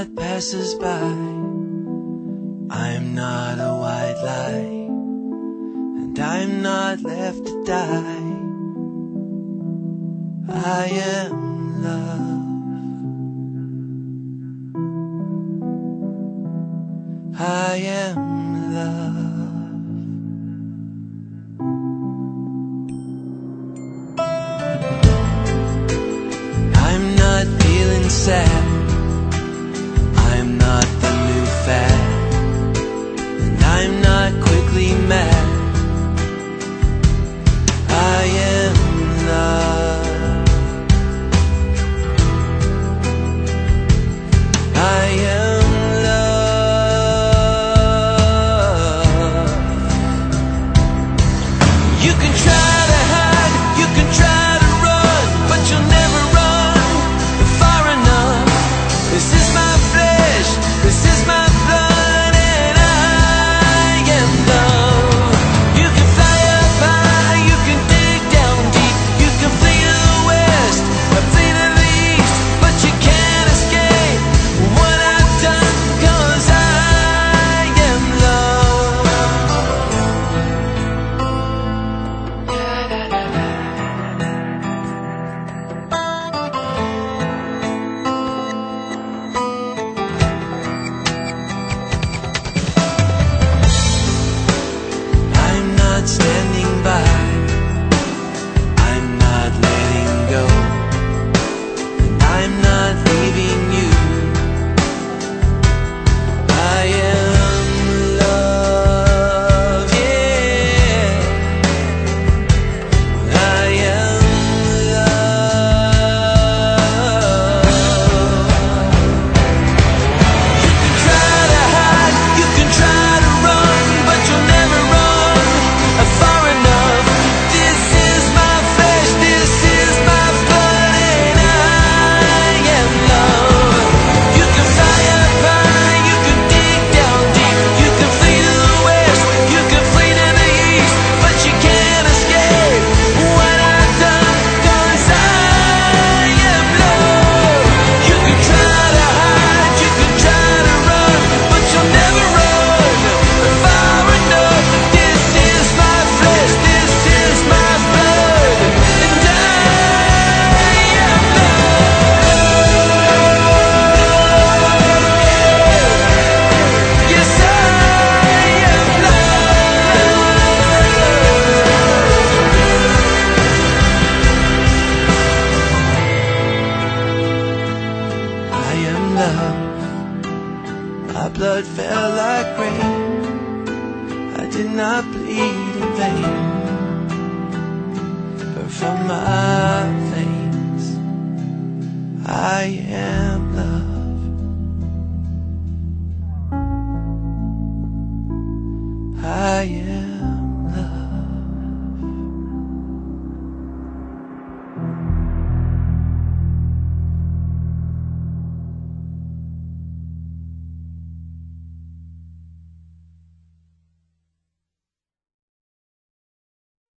what passes by. I'm not a white lie, and I'm not left to die. I am love. I am love. I'm not feeling sad, I'm not the new fad, and I'm not quickly mad. I am love. I am love. You can try to hide, you can try to run, but you'll never run far enough. This is my flesh, this is my blood, and I am love. You can fly up high, you can dig down deep, you can flee to the west or flee to the east, but you can't escape what I've done, 'cause I am love. I'm not standing by, I'm not letting go, and I'm not leaving you. I am love, yeah. I am love. You can try to hide, you can try to run, but you'll never run far enough. This is my flesh, this is my blood, and I am love. You can fly up high, you can dig down deep, you can flee to the west, you can flee to the east, but you can't escape what I've done, 'cause I am love. You can try to hide, you can try to run, but you'll never run far enough. This is my flesh, this is my blood, and I am love. Yes, I am love. I am love. My blood fell like rain, I did not bleed in vain, but from my veins I am love.